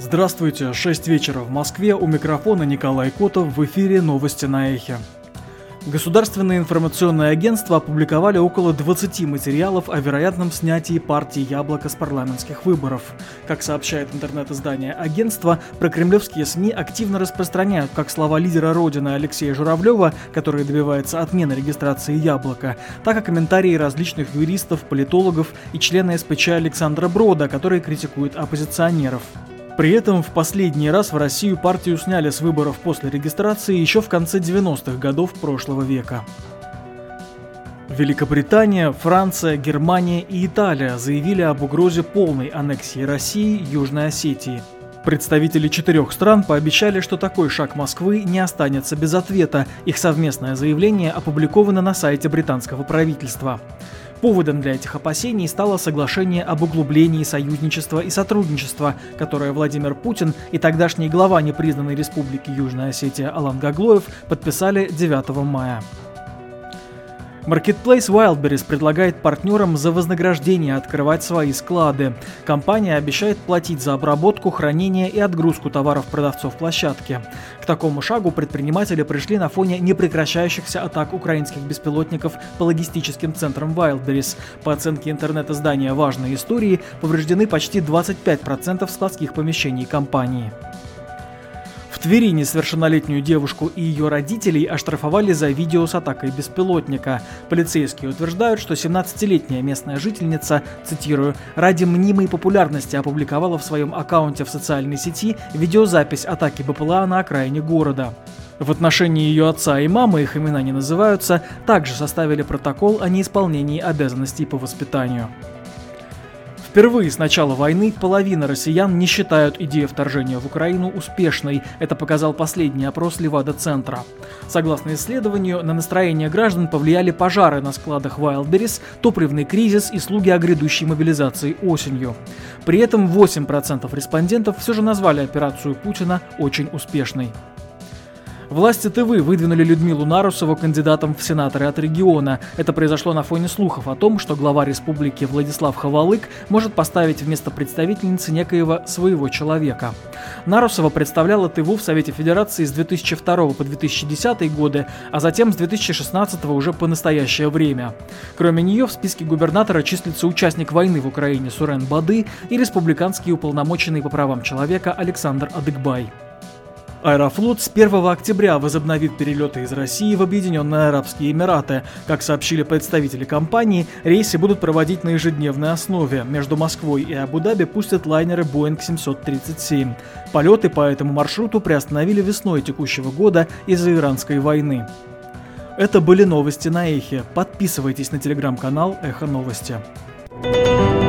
Здравствуйте, 6 вечера в Москве, у микрофона Николай Котов, в эфире новости на Эхе. Государственные информационные агентства опубликовали около 20 материалов о вероятном снятии партии «Яблоко» с парламентских выборов. Как сообщает интернет-издание агентства, прокремлевские СМИ активно распространяют как слова лидера Родины Алексея Журавлева, который добивается отмены регистрации «Яблоко», так и комментарии различных юристов, политологов и члена СПЧ Александра Брода, который критикует оппозиционеров. При этом в последний раз в Россию партию сняли с выборов после регистрации еще в конце 90-х годов прошлого века. Великобритания, Франция, Германия и Италия заявили об угрозе полной аннексии России Южной Осетии. Представители 4 стран пообещали, что такой шаг Москвы не останется без ответа. Их совместное заявление опубликовано на сайте британского правительства. Поводом для этих опасений стало соглашение об углублении союзничества и сотрудничества, которое Владимир Путин и тогдашний глава непризнанной республики Южная Осетия Алан Гаглоев подписали 9 мая. Marketplace Wildberries предлагает партнерам за вознаграждение открывать свои склады. Компания обещает платить за обработку, хранение и отгрузку товаров продавцов площадки. К такому шагу предприниматели пришли на фоне непрекращающихся атак украинских беспилотников по логистическим центрам Wildberries. По оценке интернет-издания «Важные истории» повреждены почти 25% складских помещений компании. В Твери несовершеннолетнюю девушку и ее родителей оштрафовали за видео с атакой беспилотника. Полицейские утверждают, что 17-летняя местная жительница, цитирую, «ради мнимой популярности опубликовала в своем аккаунте в социальной сети видеозапись атаки БПЛА на окраине города». В отношении ее отца и мамы, их имена не называются, также составили протокол о неисполнении обязанностей по воспитанию. Впервые с начала войны половина россиян не считают идею вторжения в Украину успешной. Это показал последний опрос Левада-центра. Согласно исследованию, на настроение граждан повлияли пожары на складах Wildberries, топливный кризис и слуги о грядущей мобилизации осенью. При этом 8% респондентов все же назвали операцию Путина очень успешной. Власти Тывы выдвинули Людмилу Нарусову кандидатом в сенаторы от региона. Это произошло на фоне слухов о том, что глава республики Владислав Ховалык может поставить вместо представительницы некоего своего человека. Нарусова представляла Тыву в Совете Федерации с 2002 по 2010 годы, а затем с 2016 уже по настоящее время. Кроме нее в списке губернатора числится участник войны в Украине Сурен Бады и республиканский уполномоченный по правам человека Александр Адыгбай. Аэрофлот с 1 октября возобновит перелеты из России в Объединенные Арабские Эмираты. Как сообщили представители компании, рейсы будут проводить на ежедневной основе. Между Москвой и Абу-Даби пустят лайнеры Boeing 737. Полеты по этому маршруту приостановили весной текущего года из-за иранской войны. Это были новости на Эхе. Подписывайтесь на телеграм-канал Эхо Новости.